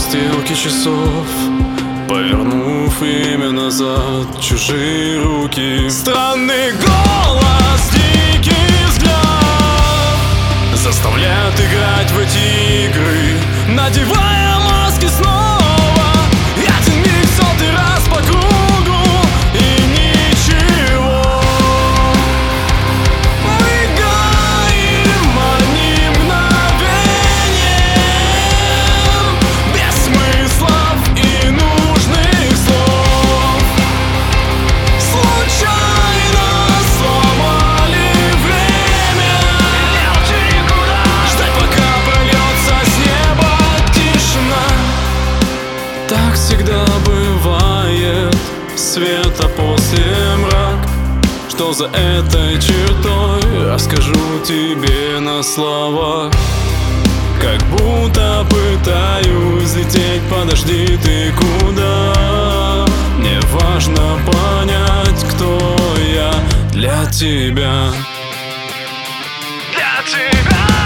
стрелки часов, повернув время назад, чужие руки. Странный голос, дикий взгляд заставляет играть в эти игры, надевая маски снова. Один миг, сотый раз по кругу, и ничего. Мы гаем одним мгновением, без смыслов и нужных слов. Случайно сломали время, ждать, пока прольется с неба тишина. Так всегда бывает, света после мрак. Что за этой чертой, расскажу тебе на словах. Как будто пытаюсь лететь, подожди, ты куда? Мне важно понять, кто я для тебя. Для тебя.